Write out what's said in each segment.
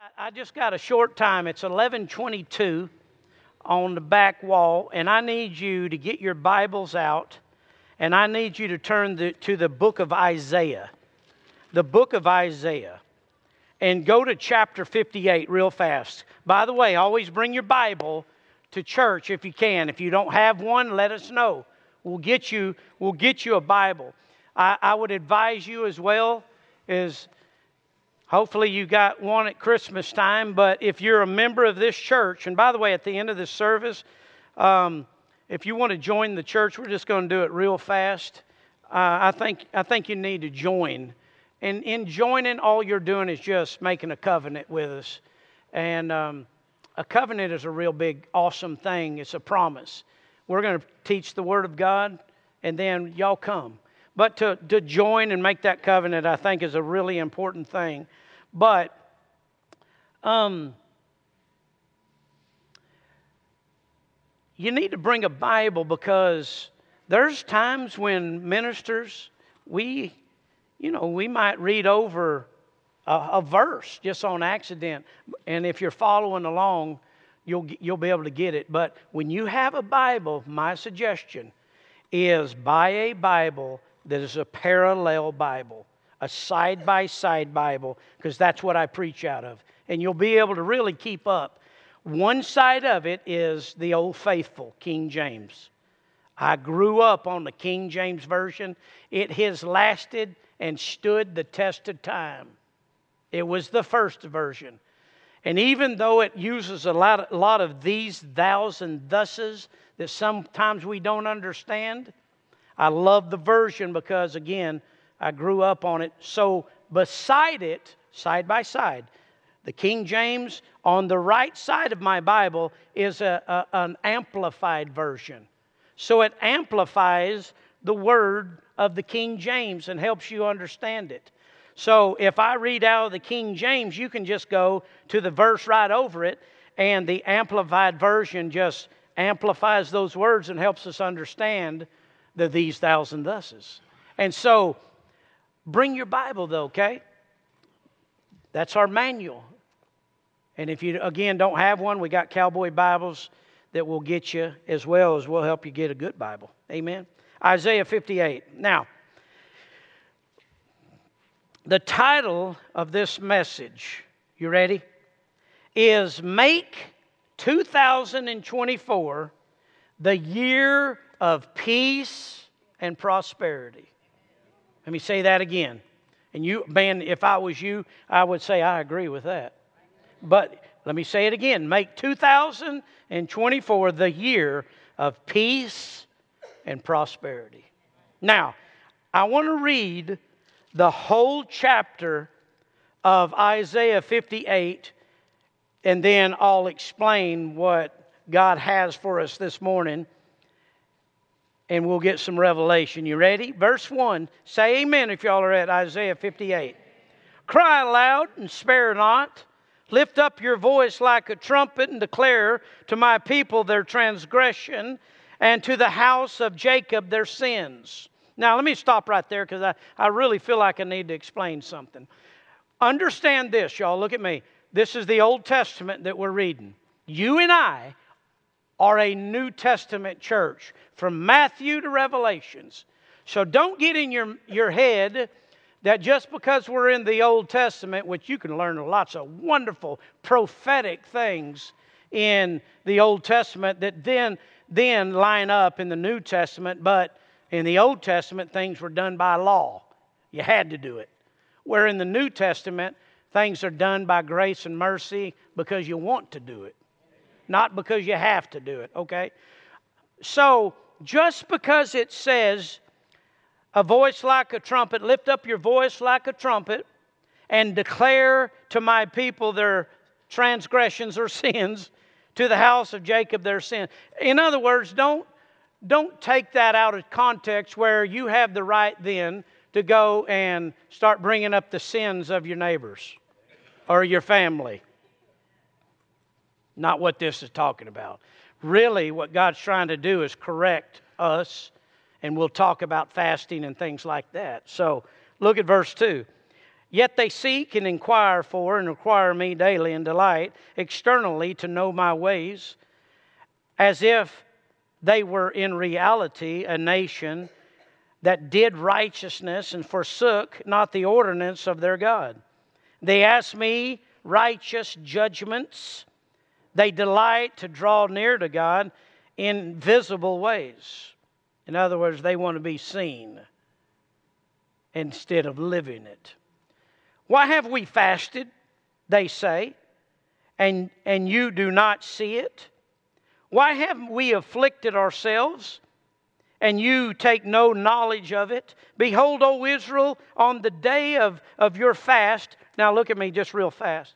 I just got a short time. It's 11:22 on the back wall, and I need you to get your Bibles out, and I need you to turn to the book of Isaiah. The book of Isaiah. And go to chapter 58 real fast. By the way, always bring your Bible to church if you can. If you don't have one, let us know. We'll get you a Bible. I would advise you as well is hopefully you got one at Christmas time, but if you're a member of this church, and by the way, at the end of this service, if you want to join the church, we're just going to do it real fast. I think you need to join. And in joining, all you're doing is just making a covenant with us. And a covenant is a real big, awesome thing. It's a promise. We're going to teach the Word of God, and then y'all come. But to join and make that covenant, I think, is a really important thing. But you need to bring a Bible because there's times when ministers, we might read over a verse just on accident. And if you're following along, you'll be able to get it. But when you have a Bible, my suggestion is buy a Bible that is a parallel Bible, a side-by-side Bible, because that's what I preach out of. And you'll be able to really keep up. One side of it is the Old Faithful, King James. I grew up on the King James Version. It has lasted and stood the test of time. It was the first version. And even though it uses a lot of these, thous, and thuses that sometimes we don't understand, I love the version because, again, I grew up on it. So beside it, side by side, the King James, on the right side of my Bible is an amplified version. So it amplifies the word of the King James and helps you understand it. So if I read out of the King James, you can just go to the verse right over it, and the amplified version just amplifies those words and helps us understand the these, thous, and thuses. And so bring your Bible though, okay? That's our manual. And if you, again, don't have one, we got Cowboy Bibles that will get you, as well as we'll help you get a good Bible. Amen? Isaiah 58. Now, the title of this message, you ready? Is Make 2024 the Year of Peace and Prosperity. Let me say that again. And you, man, if I was you, I would say I agree with that. But let me say it again. Make 2024 the year of peace and prosperity. Now, I want to read the whole chapter of Isaiah 58, and then I'll explain what God has for us this morning, and we'll get some revelation. You ready? Verse 1. Say amen if y'all are at Isaiah 58. Cry aloud and spare not. Lift up your voice like a trumpet and declare to my people their transgression and to the house of Jacob their sins. Now, let me stop right there because I really feel like I need to explain something. Understand this, y'all. Look at me. This is the Old Testament that we're reading. You and I are a New Testament church from Matthew to Revelations. So don't get in your head that just because we're in the Old Testament, which you can learn lots of wonderful prophetic things in the Old Testament that then line up in the New Testament, but in the Old Testament, things were done by law. You had to do it. Where in the New Testament, things are done by grace and mercy because you want to do it, not because you have to do it, okay? So, just because it says, a voice like a trumpet, lift up your voice like a trumpet, and declare to my people their transgressions or sins, to the house of Jacob their sin. In other words, don't take that out of context where you have the right then to go and start bringing up the sins of your neighbors or your family. Not what this is talking about. Really, what God's trying to do is correct us, and we'll talk about fasting and things like that. So, look at verse 2. Yet they seek and inquire for and require me daily and delight externally to know my ways, as if they were in reality a nation that did righteousness and forsook not the ordinance of their God. They ask me righteous judgments. They delight to draw near to God in visible ways. In other words, they want to be seen instead of living it. Why have we fasted, they say, and you do not see it? Why have we afflicted ourselves, and you take no knowledge of it? Behold, O Israel, on the day of your fast. Now look at me just real fast.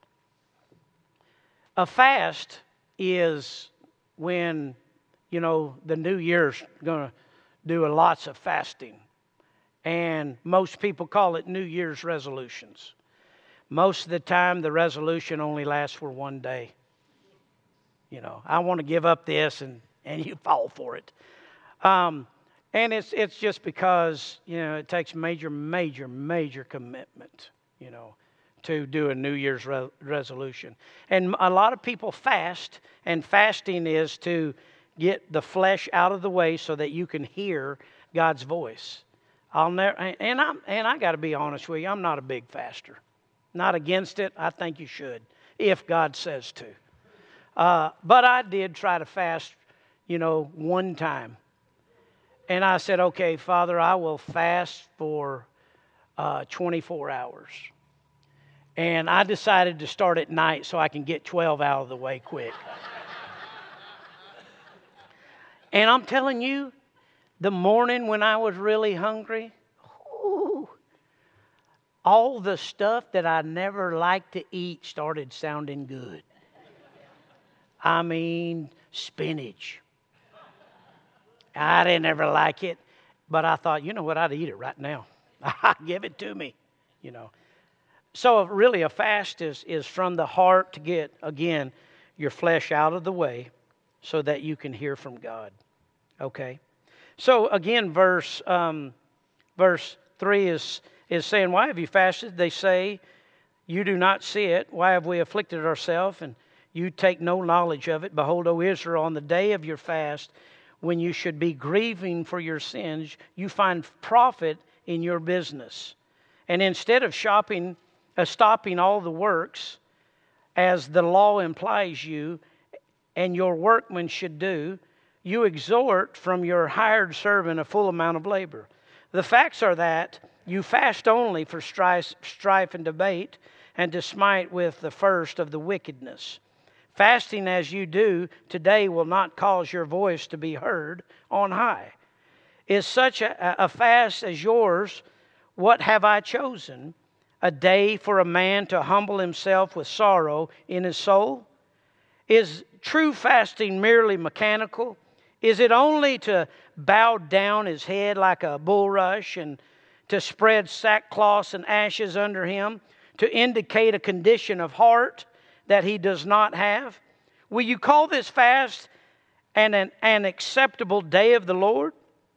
A fast is when, the New Year's going to do lots of fasting. And most people call it New Year's resolutions. Most of the time, the resolution only lasts for one day. I want to give up this, and you fall for it. And it's just because, it takes major commitment, to do a New Year's resolution. And a lot of people fast, and fasting is to get the flesh out of the way so that you can hear God's voice. I got to be honest with you, I'm not a big faster. Not against it. I think you should, if God says to. But I did try to fast, one time. And I said, okay, Father, I will fast for 24 hours. And I decided to start at night so I can get 12 out of the way quick. And I'm telling you, the morning when I was really hungry, all the stuff that I never liked to eat started sounding good. I mean, spinach. I didn't ever like it, but I thought, you know what, I'd eat it right now. Give it to me, So really a fast is from the heart to get, again, your flesh out of the way so that you can hear from God. Okay? So again, verse 3 is saying, why have you fasted? They say, you do not see it. Why have we afflicted ourselves? And you take no knowledge of it. Behold, O Israel, on the day of your fast, when you should be grieving for your sins, you find profit in your business. And instead of stopping all the works, as the law implies you, and your workmen should do, you extort from your hired servant a full amount of labor. The facts are that you fast only for strife and debate, and to smite with the first of the wickedness. Fasting as you do today will not cause your voice to be heard on high. Is such a fast as yours, what have I chosen? A day for a man to humble himself with sorrow in his soul? Is true fasting merely mechanical? Is it only to bow down his head like a bulrush and to spread sackcloth and ashes under him, to indicate a condition of heart that he does not have? Will you call this fast an acceptable day of the Lord?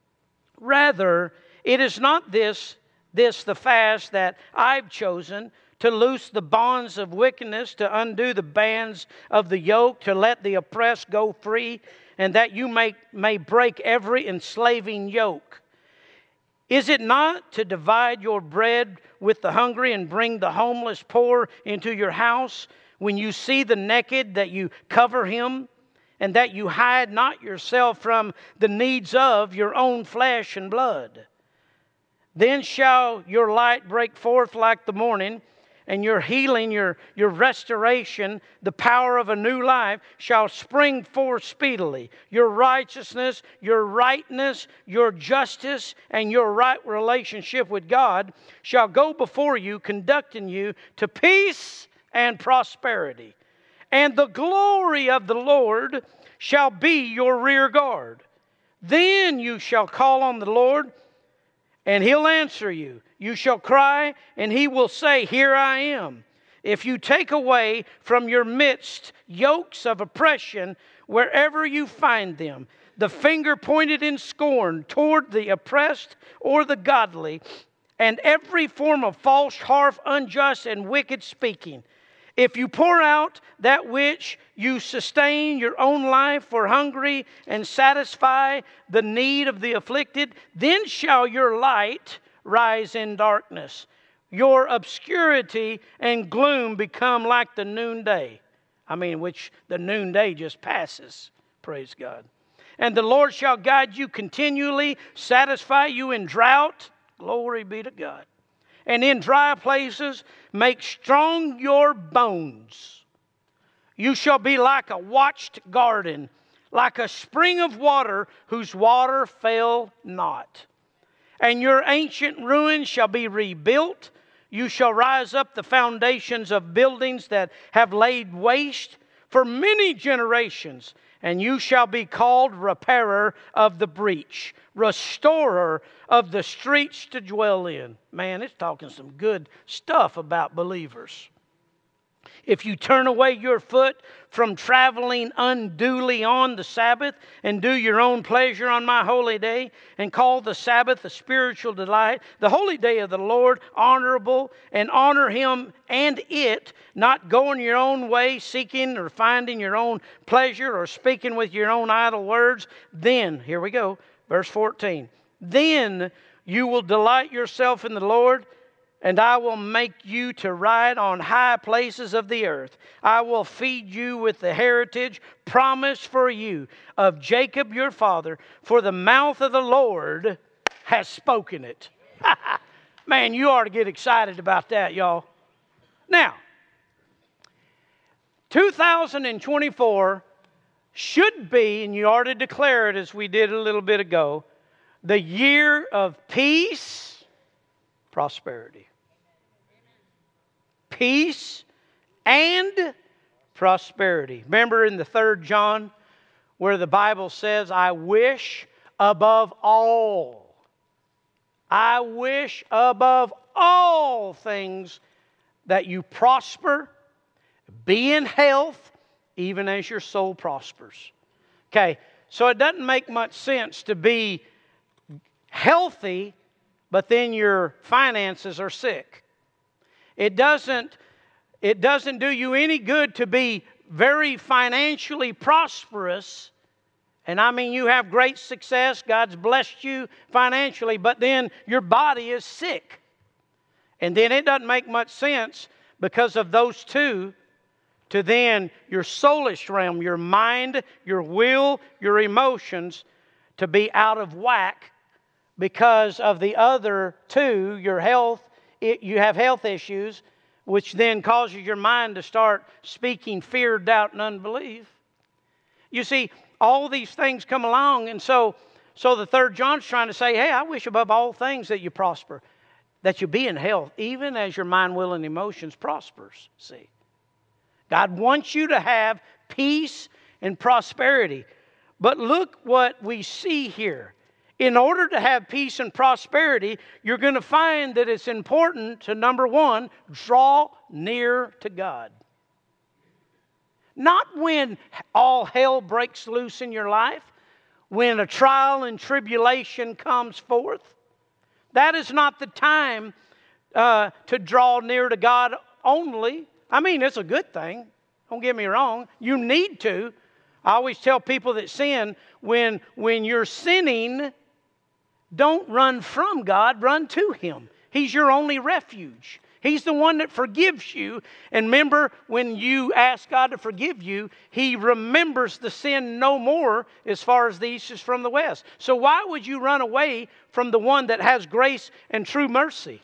Rather, it is not this the fast that I've chosen, to loose the bonds of wickedness, to undo the bands of the yoke, to let the oppressed go free, and that you may break every enslaving yoke. Is it not to divide your bread with the hungry and bring the homeless poor into your house? When you see the naked, that you cover him, and that you hide not yourself from the needs of your own flesh and blood? Then shall your light break forth like the morning, and your healing, your restoration, the power of a new life shall spring forth speedily. Your righteousness, your rightness, your justice, and your right relationship with God shall go before you, conducting you to peace and prosperity. And the glory of the Lord shall be your rear guard. Then you shall call on the Lord, and He'll answer you. You shall cry, and He will say, Here I am. If you take away from your midst yokes of oppression wherever you find them, the finger pointed in scorn toward the oppressed or the godly, and every form of false, harsh, unjust, and wicked speaking. If you pour out that which you sustain your own life for hungry and satisfy the need of the afflicted, then shall your light rise in darkness, your obscurity and gloom become like the noonday. Which the noonday just passes. Praise God. And the Lord shall guide you continually, satisfy you in drought. Glory be to God. And in dry places, make strong your bones. You shall be like a watched garden, like a spring of water whose water fail not. And your ancient ruins shall be rebuilt. You shall rise up the foundations of buildings that have laid waste for many generations. And you shall be called repairer of the breach, restorer of the streets to dwell in. Man, it's talking some good stuff about believers. If you turn away your foot from traveling unduly on the Sabbath and do your own pleasure on my holy day and call the Sabbath a spiritual delight, the holy day of the Lord honorable, and honor Him and it, not going your own way, seeking or finding your own pleasure or speaking with your own idle words, then, here we go, verse 14, then you will delight yourself in the Lord, and I will make you to ride on high places of the earth. I will feed you with the heritage promised for you of Jacob your father, for the mouth of the Lord has spoken it. Man, you ought to get excited about that, y'all. Now, 2024 should be, and you ought to declare it as we did a little bit ago, the year of peace, prosperity. Peace and prosperity. Remember in the 3rd John where the Bible says, I wish above all things that you prosper, be in health, even as your soul prospers. Okay, so it doesn't make much sense to be healthy, but then your finances are sick. It doesn't do you any good to be very financially prosperous. And you have great success. God's blessed you financially, but then your body is sick. And then it doesn't make much sense because of those two to then your soulish realm, your mind, your will, your emotions to be out of whack because of the other two, your health. You have health issues, which then causes your mind to start speaking fear, doubt, and unbelief. You see, all these things come along, and so the 3rd John's trying to say, hey, I wish above all things that you prosper, that you be in health, even as your mind, will, and emotions prospers. See, God wants you to have peace and prosperity. But look what we see here. In order to have peace and prosperity, you're going to find that it's important to, number one, draw near to God. Not when all hell breaks loose in your life, when a trial and tribulation comes forth. That is not the time to draw near to God only. It's a good thing. Don't get me wrong. You need to. I always tell people that sin, when you're sinning, don't run from God, run to Him. He's your only refuge. He's the one that forgives you. And remember, when you ask God to forgive you, He remembers the sin no more as far as the east is from the west. So why would you run away from the one that has grace and true mercy?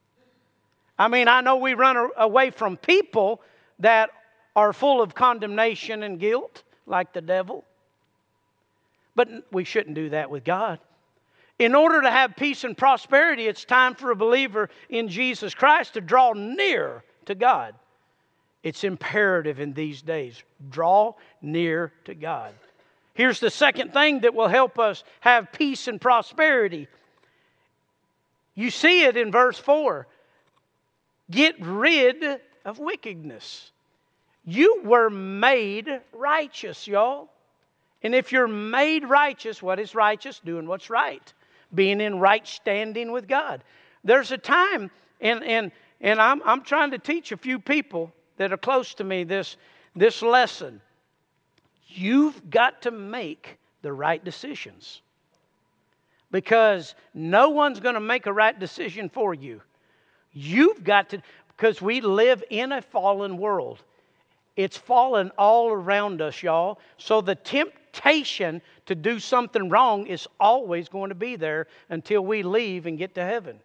I know we run away from people that are full of condemnation and guilt, like the devil. But we shouldn't do that with God. In order to have peace and prosperity, it's time for a believer in Jesus Christ to draw near to God. It's imperative in these days. Draw near to God. Here's the second thing that will help us have peace and prosperity. You see it in verse 4. Get rid of wickedness. You were made righteous, y'all. And if you're made righteous, what is righteous? Doing what's right. Being in right standing with God. there's a time, and I'm trying to teach a few people that are close to me this lesson. You've got to make the right decisions. Because no one's going to make a right decision for you. You've got to, because we live in a fallen world. It's fallen all around us, y'all. So the temptation to do something wrong is always going to be there until we leave and get to heaven.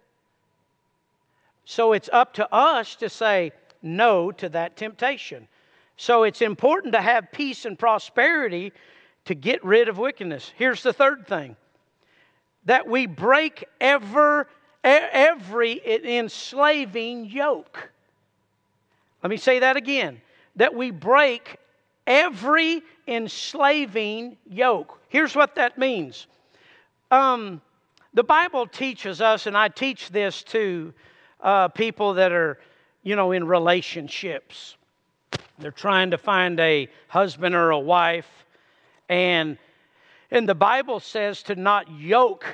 So it's up to us to say no to that temptation. So it's important to have peace and prosperity to get rid of wickedness. Here's the third thing. That we break every enslaving yoke. Let me say that again. That we break every enslaving yoke. Here's what that means. The Bible teaches us, and I teach this to people that are, in relationships. They're trying to find a husband or a wife, and the Bible says to not yoke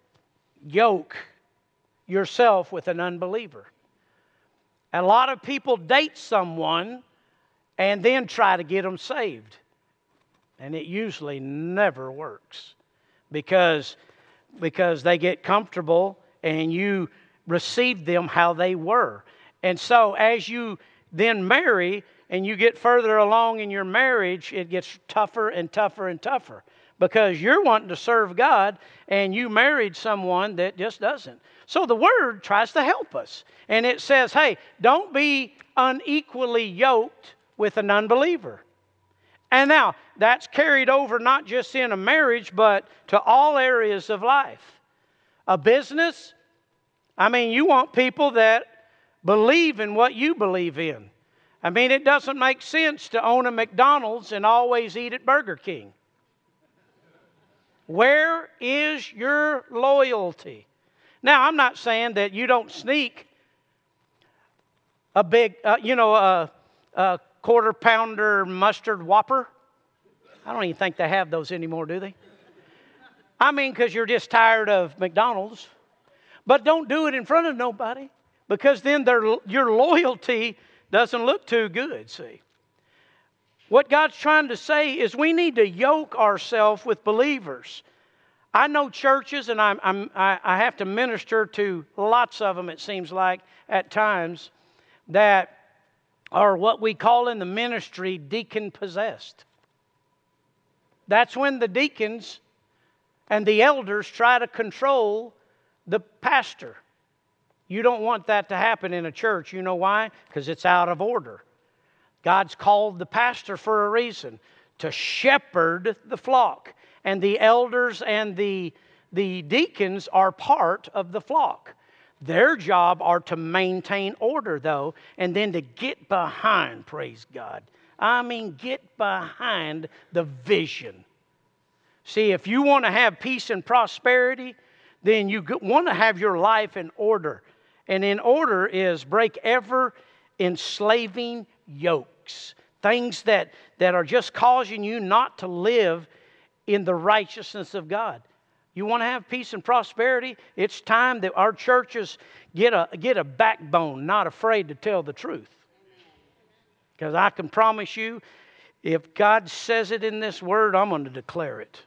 yourself with an unbeliever. A lot of people date someone and then try to get them saved. And it usually never works because they get comfortable and you receive them how they were. And so as you then marry and you get further along in your marriage, it gets tougher and tougher and tougher. Because you're wanting to serve God and you married someone that just doesn't. So the Word tries to help us. And it says, hey, don't be unequally yoked with an unbeliever. And now, that's carried over not just in a marriage, but to all areas of life. A business, you want people that believe in what you believe in. It doesn't make sense to own a McDonald's and always eat at Burger King. Where is your loyalty? Now, I'm not saying that you don't sneak a big, a quarter pounder mustard Whopper. I don't even think they have those anymore, do they? Because you're just tired of McDonald's. But don't do it in front of nobody, because then your loyalty doesn't look too good, see. What God's trying to say is we need to yoke ourselves with believers. I know churches, and I have to minister to lots of them, it seems like, at times, that are what we call in the ministry deacon-possessed. That's when the deacons and the elders try to control the pastor. You don't want that to happen in a church. You know why? Because it's out of order. God's called the pastor for a reason, to shepherd the flock. And the elders and the deacons are part of the flock. Their job are to maintain order, though, and then to get behind, praise God. Get behind the vision. See, if you want to have peace and prosperity, then you want to have your life in order. And in order is break every enslaving yokes. Things that are just causing you not to live in the righteousness of God. You want to have peace and prosperity? It's time that our churches get a backbone, not afraid to tell the truth. Because I can promise you, if God says it in this word, I'm going to declare it.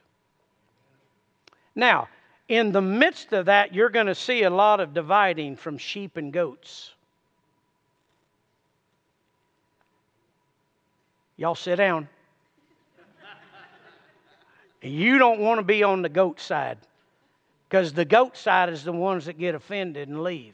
Now, in the midst of that, you're going to see a lot of dividing from sheep and goats. Y'all sit down. You don't want to be on the goat side, because the goat side is the ones that get offended and leave.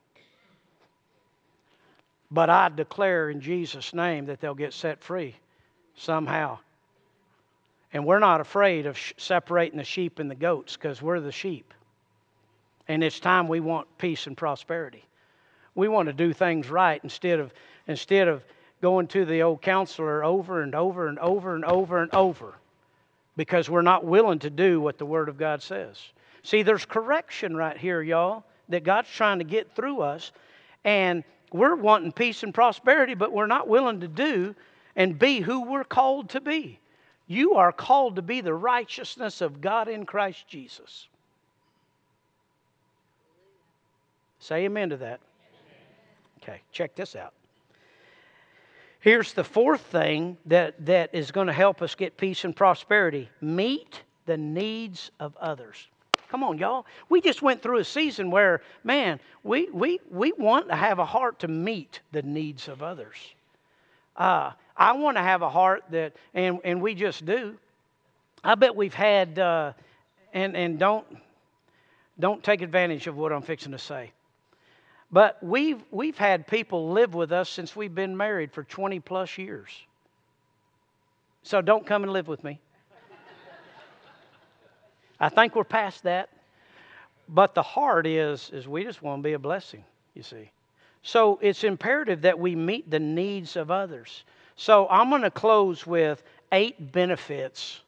But I declare in Jesus' name that they'll get set free somehow. And we're not afraid of separating the sheep and the goats, because we're the sheep. And it's time we want peace and prosperity. We want to do things right instead of going to the old counselor over and over and over and over and over, because we're not willing to do what the Word of God says. See, there's correction right here, y'all, that God's trying to get through us. And we're wanting peace and prosperity, but we're not willing to do and be who we're called to be. You are called to be the righteousness of God in Christ Jesus. Say amen to that. Okay, check this out. Here's the fourth thing that is going to help us get peace and prosperity. Meet the needs of others. Come on, y'all. We just went through a season where, man, we want to have a heart to meet the needs of others. I want to have a heart that, and we just do. I bet we've had, and don't take advantage of what I'm fixing to say. But we've had people live with us since we've been married for 20 plus years. So don't come and live with me. I think we're past that. But the heart is we just want to be a blessing, you see. So it's imperative that we meet the needs of others. So I'm going to close with 8 benefits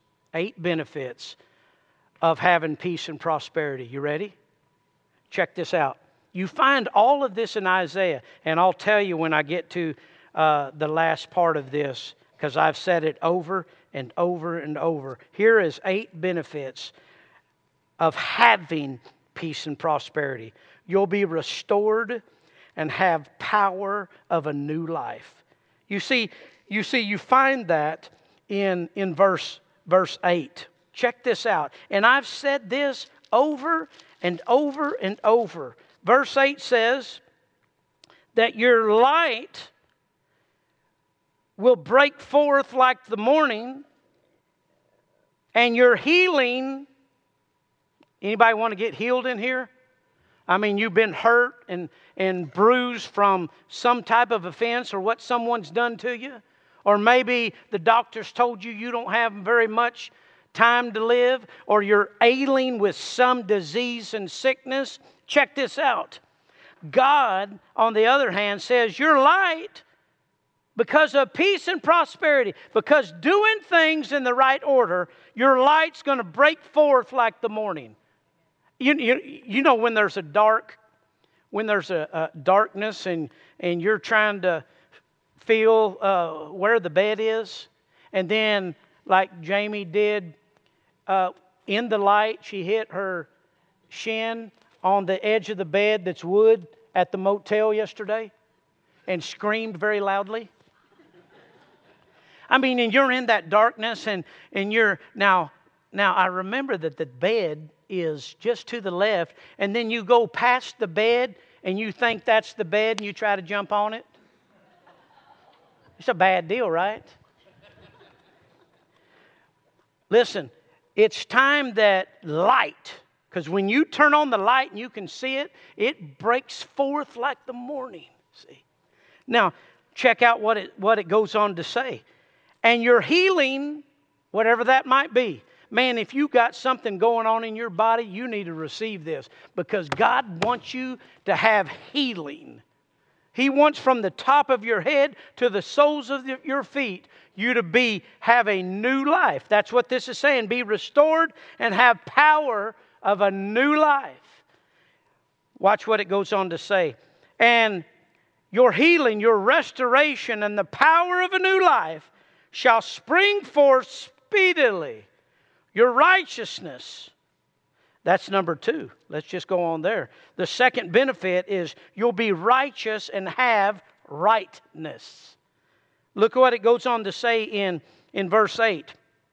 of having peace and prosperity. You ready? Check this out. You find all of this in Isaiah, and I'll tell you when I get to the last part of this, because I've said it over and over and over. Here is 8 benefits of having peace and prosperity. You'll be restored and have power of a new life. You find that in verse 8. Check this out. And I've said this over and over and over. Verse 8 says that your light will break forth like the morning, and your healing. Anybody want to get healed in here? I mean, you've been hurt and bruised from some type of offense or what someone's done to you. Or maybe the doctors told you don't have very much time to live. Or you're ailing with some disease and sickness. Check this out. God, on the other hand, says your light, because of peace and prosperity, because doing things in the right order, your light's going to break forth like the morning. You know when there's a darkness and you're trying to feel where the bed is, and then like Jamie did in the light, she hit her shin on the edge of the bed that's wood at the motel yesterday and screamed very loudly. I mean, and you're in that darkness and you're now I remember that the bed is just to the left, and then you go past the bed and you think that's the bed and you try to jump on it. It's a bad deal, right? Listen, it's time that light, because when you turn on the light and you can see it, it breaks forth like the morning. See? Now, check out what it goes on to say. And your healing, whatever that might be. Man, if you got something going on in your body, you need to receive this, because God wants you to have healing. He wants from the top of your head to the soles of your feet you to have a new life. That's what this is saying. Be restored and have power of a new life. Watch what it goes on to say. And your healing, your restoration, and the power of a new life shall spring forth speedily. Your righteousness. That's number 2. Let's just go on there. The second benefit is you'll be righteous and have rightness. Look what it goes on to say in verse 8.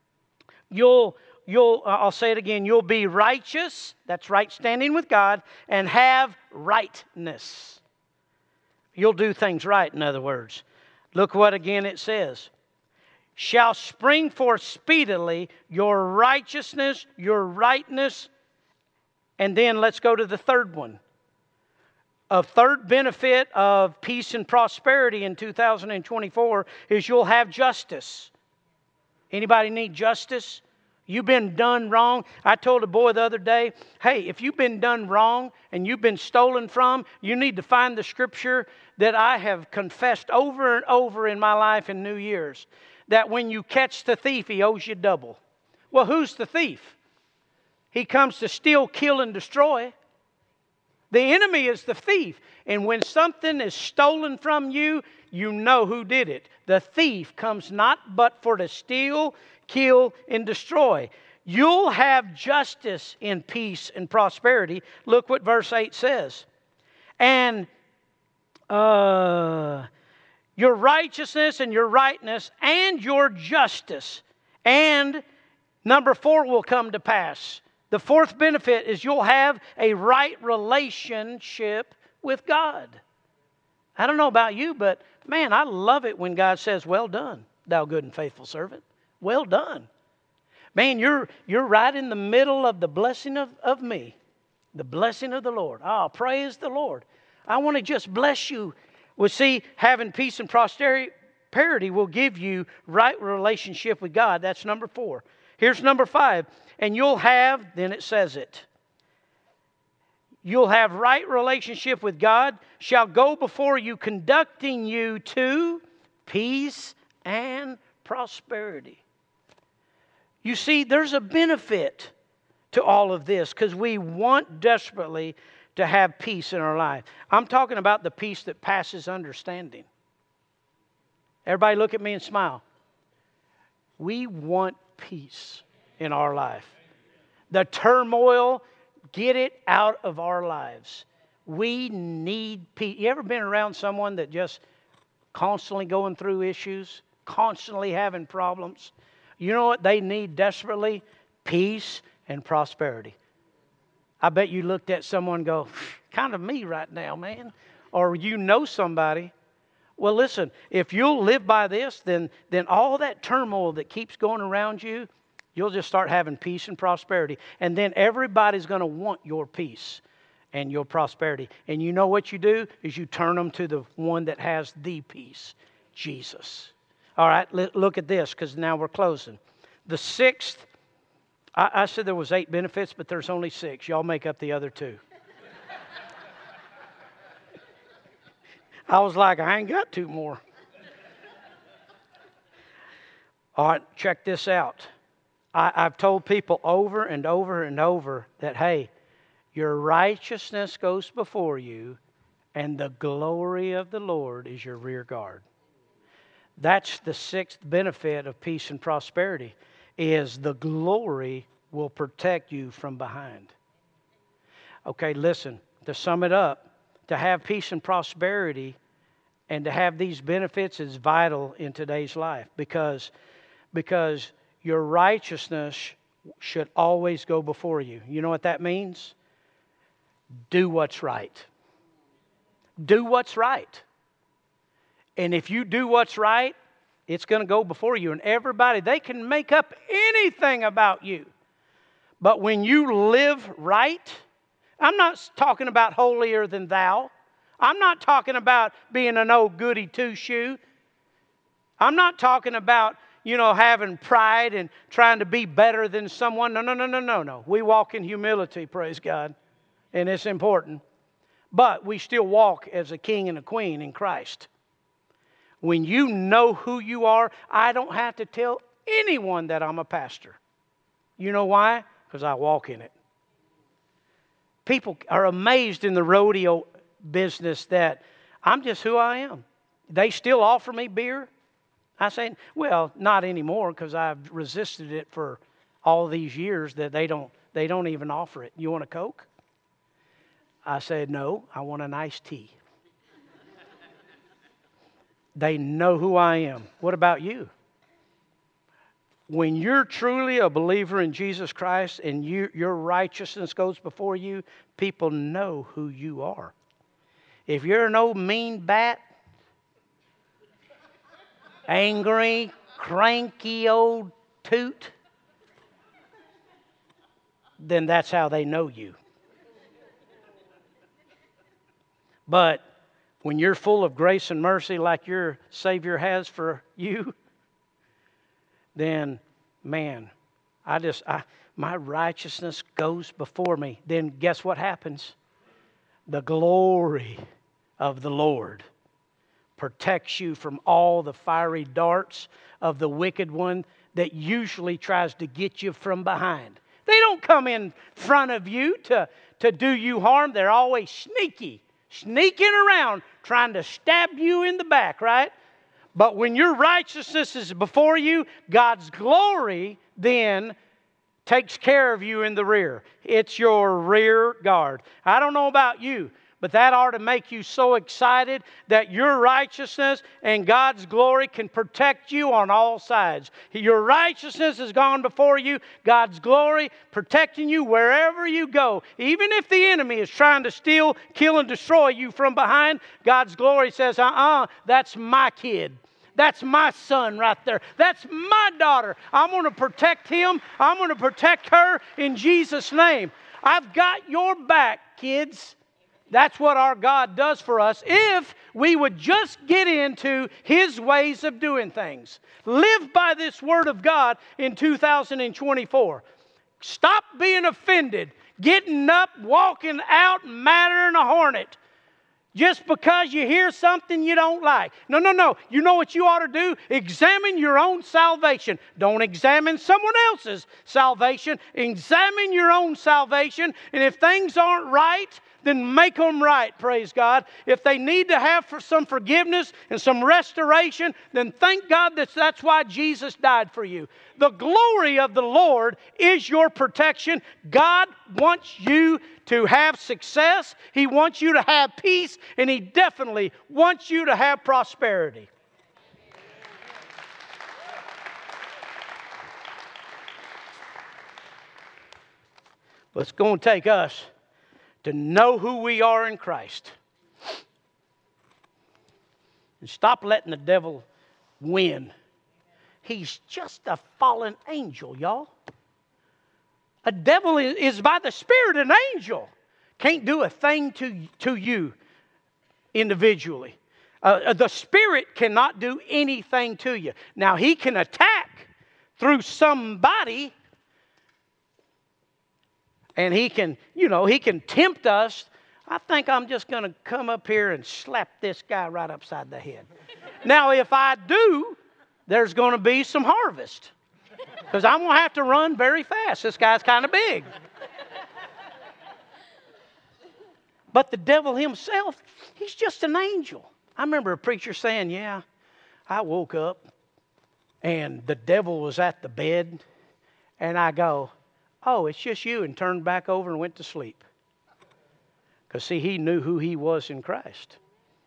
I'll say it again. You'll be righteous, that's right standing with God, and have rightness. You'll do things right, in other words. Look what again it says. Shall spring forth speedily your righteousness, your rightness. And then let's go to the third one. A third benefit of peace and prosperity in 2024 is you'll have justice. Anybody need justice? You've been done wrong. I told a boy the other day, hey, if you've been done wrong and you've been stolen from, you need to find the scripture that I have confessed over and over in my life in New Year's. That when you catch the thief, he owes you double. Well, who's the thief? He comes to steal, kill, and destroy. The enemy is the thief. And when something is stolen from you, you know who did it. The thief comes not but for to steal, kill, and destroy. You'll have justice in peace and prosperity. Look what verse 8 says. And your righteousness and your rightness and your justice. And number 4 will come to pass. The fourth benefit is you'll have a right relationship with God. I don't know about you, but man, I love it when God says, well done, thou good and faithful servant. Well done. Man, you're right in the middle of the blessing of me. The blessing of the Lord. Oh, praise the Lord. I want to just bless you. Well, see, having peace and prosperity will give you right relationship with God. That's number 4. Here's number 5. And you'll have, then it says it. You'll have right relationship with God, shall go before you, conducting you to peace and prosperity. You see, there's a benefit to all of this because we want desperately to have peace in our life. I'm talking about the peace that passes understanding. Everybody look at me and smile. We want peace in our life. The turmoil, get it out of our lives. We need peace. You ever been around someone that just constantly going through issues, constantly having problems? You know what they need desperately? Peace and prosperity. I bet you looked at someone and go, kind of me right now, man. Or you know somebody. Well, listen, if you'll live by this, then all that turmoil that keeps going around you, you'll just start having peace and prosperity. And then everybody's going to want your peace and your prosperity. And you know what you do is you turn them to the one that has the peace, Jesus. All right, look at this because now we're closing. The 6th, I said there was 8 benefits, but there's only 6. Y'all make up the other 2. I was like, I ain't got 2 more. All right, check this out. I've told people over and over and over that, hey, your righteousness goes before you, and the glory of the Lord is your rear guard. That's the 6th benefit of peace and prosperity, is the glory will protect you from behind. Okay, listen, to sum it up, to have peace and prosperity and to have these benefits is vital in today's life because your righteousness should always go before you. You know what that means? Do what's right. Do what's right. And if you do what's right, it's going to go before you. And everybody, they can make up anything about you. But when you live right, I'm not talking about holier than thou. I'm not talking about being an old goody two-shoe. I'm not talking about, having pride and trying to be better than someone. No. We walk in humility, praise God. And it's important. But we still walk as a king and a queen in Christ. When you know who you are, I don't have to tell anyone that I'm a pastor. You know why? Because I walk in it. People are amazed in the rodeo business that I'm just who I am. They still offer me beer. I say, well, not anymore because I've resisted it for all these years that they don't even offer it. You want a Coke? I said, no, I want an iced tea. They know who I am. What about you? When you're truly a believer in Jesus Christ and your righteousness goes before you, people know who you are. If you're an old mean bat, angry, cranky old toot, then that's how they know you. But when you're full of grace and mercy like your Savior has for you, then, man, my righteousness goes before me. Then guess what happens? The glory of the Lord protects you from all the fiery darts of the wicked one that usually tries to get you from behind. They don't come in front of you to do you harm. They're always sneaking around trying to stab you in the back, right? But when your righteousness is before you, God's glory then takes care of you in the rear. It's your rear guard. I don't know about you, But that ought to make you so excited that your righteousness and God's glory can protect you on all sides. Your righteousness has gone before you. God's glory protecting you wherever you go. Even if the enemy is trying to steal, kill, and destroy you from behind, God's glory says, that's my kid. That's my son right there. That's my daughter. I'm going to protect him. I'm going to protect her in Jesus' name. I've got your back, kids. That's what our God does for us if we would just get into His ways of doing things. Live by this Word of God in 2024. Stop being offended, getting up, walking out, madder than a hornet. Just because you hear something you don't like. No. You know what you ought to do? Examine your own salvation. Don't examine someone else's salvation. Examine your own salvation. And if things aren't right, then make them right, praise God. If they need to have some forgiveness and some restoration, then thank God that's why Jesus died for you. The glory of the Lord is your protection. God wants you to have success. He wants you to have peace, and He definitely wants you to have prosperity. But it's going to take us to know who we are in Christ. And stop letting the devil win. He's just a fallen angel, y'all. A devil is by the Spirit an angel. Can't do a thing to you individually. The Spirit cannot do anything to you. Now, he can attack through somebody. And he can tempt us. I think I'm just going to come up here and slap this guy right upside the head. Now, if I do, there's going to be some harvest. Because I'm going to have to run very fast. This guy's kind of big. But the devil himself, he's just an angel. I remember a preacher saying, I woke up and the devil was at the bed. And I go, oh, it's just you, and turned back over and went to sleep. Because, see, he knew who he was in Christ.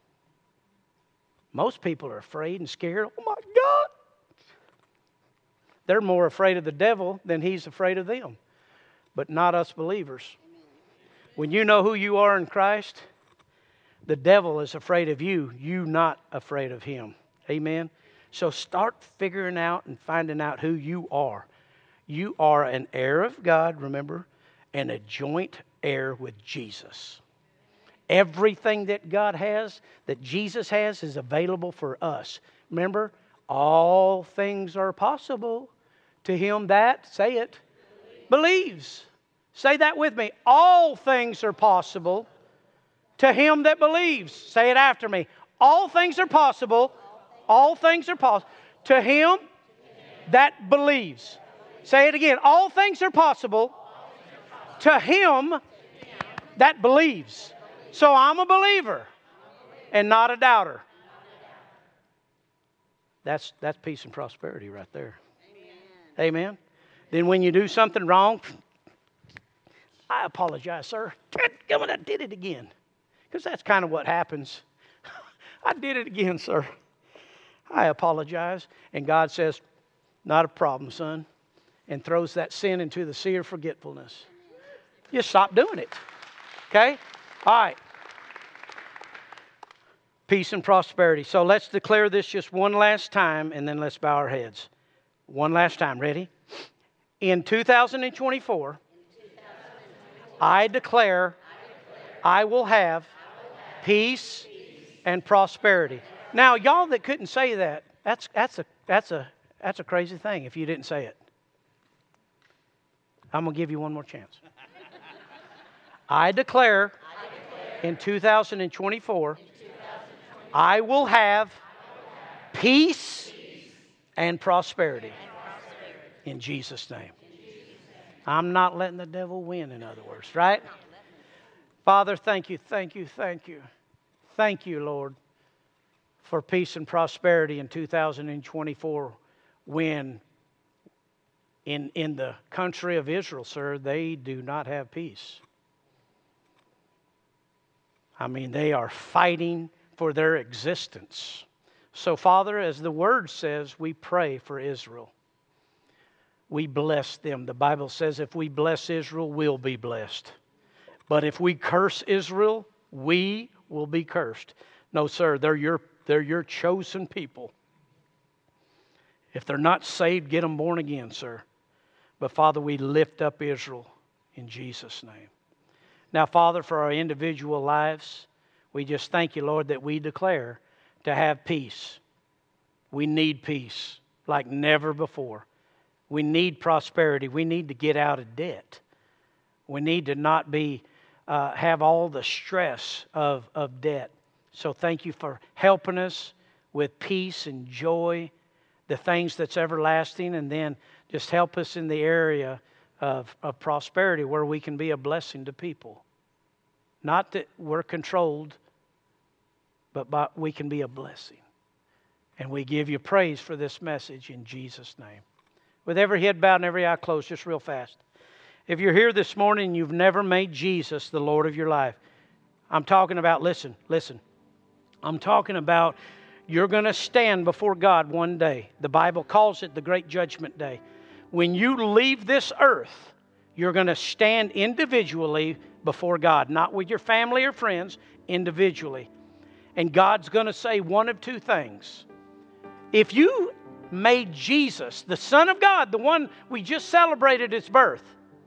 Most people are afraid and scared. Oh, my God. They're more afraid of the devil than he's afraid of them. But not us believers. When you know who you are in Christ, the devil is afraid of you. You not afraid of him. Amen? So start figuring out and finding out who you are. You are an heir of God, remember, and a joint heir with Jesus. Everything that God has, that Jesus has, is available for us. Remember, all things are possible to him that, say it, believes. Say that with me. All things are possible to him that believes. Say it after me. All things are possible. All things are possible to him that believes. Say it again. All things are possible to him that believes. So I'm a believer and not a doubter. That's peace and prosperity right there. Amen. Then when you do something wrong, I apologize, sir. I did it again. Because that's kind of what happens. I did it again, sir. I apologize. And God says, not a problem, son. And throws that sin into the sea of forgetfulness. Just stop doing it. Okay? All right. Peace and prosperity. So let's declare this just one last time, and then let's bow our heads. One last time. Ready? In 2024, I declare I will have peace and prosperity. Now, y'all that couldn't say that, that's a crazy thing if you didn't say it. I'm going to give you one more chance. I declare in 2024, I will have peace and prosperity. In Jesus' name. I'm not letting the devil win, in other words, right? Father, thank you. Thank you, Lord, for peace and prosperity in 2024 when in the country of Israel, sir, they do not have peace. I mean, they are fighting for their existence. So, Father, as the Word says, we pray for Israel. We bless them. The Bible says if we bless Israel, we'll be blessed. But if we curse Israel, we will be cursed. No, sir, they're your chosen people. If they're not saved, get them born again, sir. But Father, we lift up Israel in Jesus' name. Now, Father, for our individual lives, we just thank you, Lord, that we declare to have peace. We need peace like never before. We need prosperity. We need to get out of debt. We need to not be have all the stress of debt. So thank you for helping us with peace and joy, the things that's everlasting, and then just help us in the area of prosperity where we can be a blessing to people. Not that we're controlled, but we can be a blessing. And we give you praise for this message in Jesus' name. With every head bowed and every eye closed, just real fast. If you're here this morning and you've never made Jesus the Lord of your life, I'm talking about, listen. I'm talking about you're going to stand before God one day. The Bible calls it the Great Judgment Day. When you leave this earth, you're going to stand individually before God, not with your family or friends, individually. And God's going to say one of two things. If you made Jesus, the Son of God, the one we just celebrated his birth.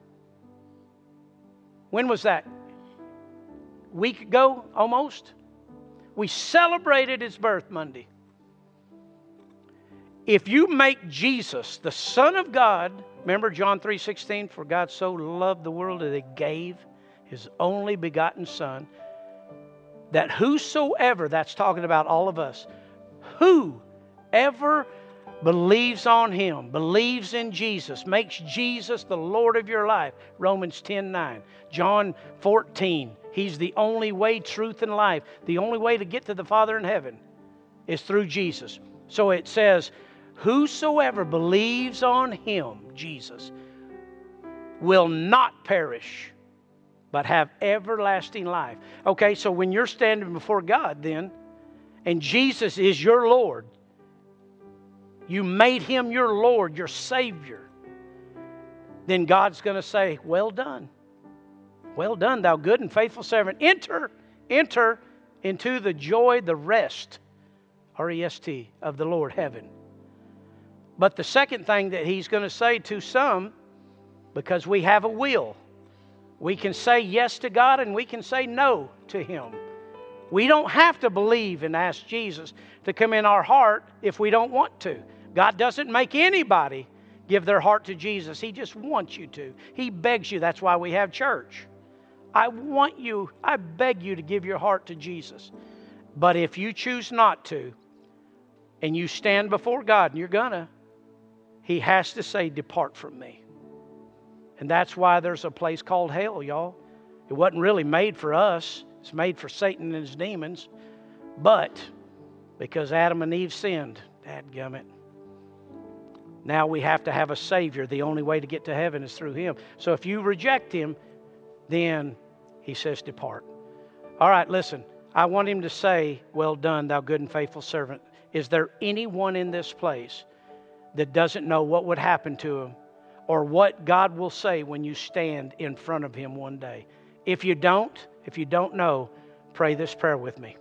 When was that? A week ago, almost? We celebrated his birth Monday. If you make Jesus, the Son of God, remember John 3:16, for God so loved the world that he gave his only begotten Son, that whosoever, that's talking about all of us, whoever believes on him, believes in Jesus, makes Jesus the Lord of your life. Romans 10:9. John 14. He's the only way, truth, and life. The only way to get to the Father in heaven is through Jesus. So it says, whosoever believes on him, Jesus, will not perish, but have everlasting life. Okay, so when you're standing before God then, and Jesus is your Lord, you made him your Lord, your Savior, then God's going to say, well done. Well done, thou good and faithful servant. Enter into the joy, the rest, R-E-S-T, of the Lord, heaven. But the second thing that he's going to say to some, because we have a will, we can say yes to God and we can say no to him. We don't have to believe and ask Jesus to come in our heart if we don't want to. God doesn't make anybody give their heart to Jesus. He just wants you to. He begs you. That's why we have church. I beg you to give your heart to Jesus. But if you choose not to, and you stand before God, and you're gonna, he has to say, depart from me. And that's why there's a place called hell, y'all. It wasn't really made for us. It's made for Satan and his demons. But because Adam and Eve sinned, dadgummit, now we have to have a Savior. The only way to get to heaven is through him. So if you reject him, then he says, depart. All right, listen. I want him to say, well done, thou good and faithful servant. Is there anyone in this place that doesn't know what would happen to him or what God will say when you stand in front of him one day? If you don't know, pray this prayer with me.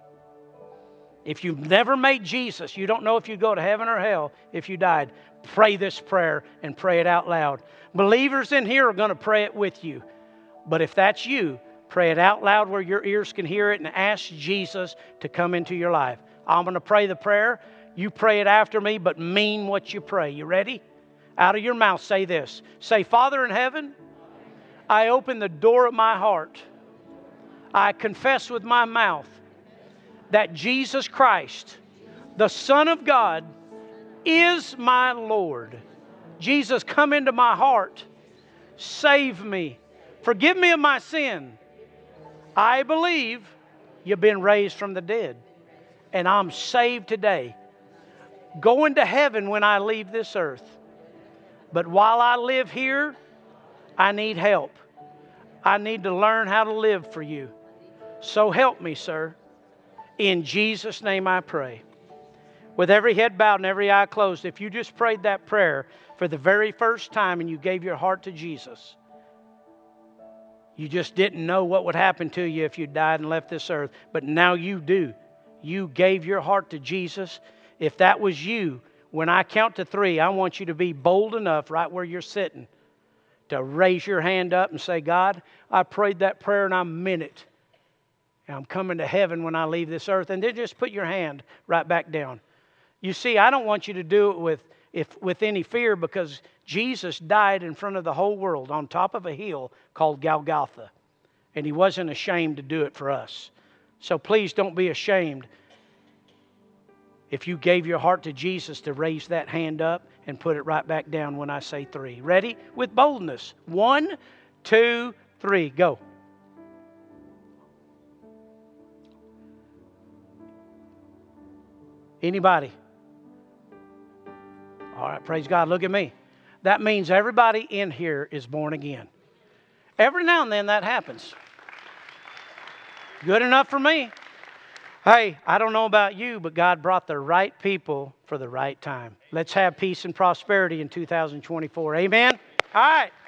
If you've never made Jesus, you don't know if you go to heaven or hell if you died, pray this prayer and pray it out loud. Believers in here are going to pray it with you. But if that's you, pray it out loud where your ears can hear it and ask Jesus to come into your life. I'm going to pray the prayer. You pray it after me, but mean what you pray. You ready? Out of your mouth, say this. Say, Father in heaven, I open the door of my heart. I confess with my mouth that Jesus Christ, the Son of God, is my Lord. Jesus, come into my heart. Save me. Forgive me of my sin. I believe you've been raised from the dead. And I'm saved today. Going to heaven when I leave this earth. But while I live here, I need help. I need to learn how to live for you. So help me, sir. In Jesus' name I pray. With every head bowed and every eye closed, if you just prayed that prayer for the very first time and you gave your heart to Jesus, you just didn't know what would happen to you if you died and left this earth, but now you do. You gave your heart to Jesus. If that was you, when I count to 3, I want you to be bold enough right where you're sitting to raise your hand up and say, God, I prayed that prayer and I meant it. And I'm coming to heaven when I leave this earth. And then just put your hand right back down. You see, I don't want you to do it with any fear, because Jesus died in front of the whole world on top of a hill called Golgotha. And He wasn't ashamed to do it for us. So please don't be ashamed if you gave your heart to Jesus to raise that hand up and put it right back down when I say 3. Ready? With boldness. 1, 2, 3. Go. Anybody? All right, praise God. Look at me. That means everybody in here is born again. Every now and then that happens. Good enough for me. Hey, I don't know about you, but God brought the right people for the right time. Let's have peace and prosperity in 2024. Amen? All right.